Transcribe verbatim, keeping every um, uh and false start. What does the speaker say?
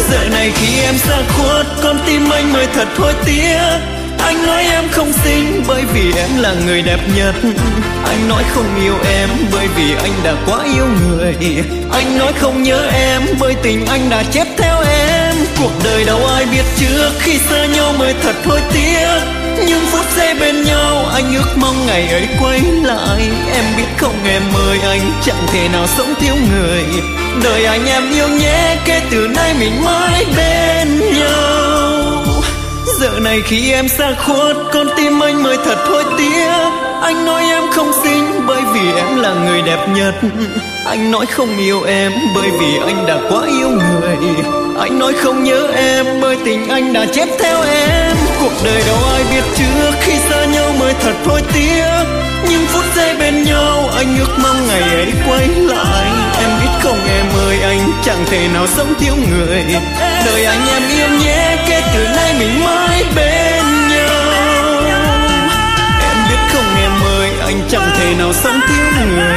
Giờ này khi em xa khuất, con tim anh mới thật hối tiếc. Anh nói em không xinh bởi vì em là người đẹp nhất. Anh nói không yêu em bởi vì anh đã quá yêu người. Anh nói không nhớ em bởi tình anh đã chép theo em. Cuộc đời đâu ai biết trước, khi xa nhau mới thật hối tiếc. Nhưng phút giây bên nhau anh ước mong ngày ấy quay lại. Em biết không em ơi, anh chẳng thể nào sống thiếu người. Đời anh em yêu nhé, kể từ nay mình mãi bên nhau. Giờ này khi em xa khuất, con tim anh mới thật hối tiếc. Anh nói em không xinh bởi vì em là người đẹp nhất. Anh nói không yêu em bởi vì anh đã quá yêu người. Anh nói không nhớ em bởi tình anh đã chép theo em. Cuộc đời đâu ai biết trước, khi xa nhau mới thật hối tiếc. Nhưng phút giây bên nhau anh ước mong ngày ấy quay lại. Em biết không em ơi, anh chẳng thể nào sống thiếu người. Đời anh em yêu nhé, kể từ nay mình mãi bên nhau. Em biết không em ơi, anh chẳng thể nào sống thiếu người.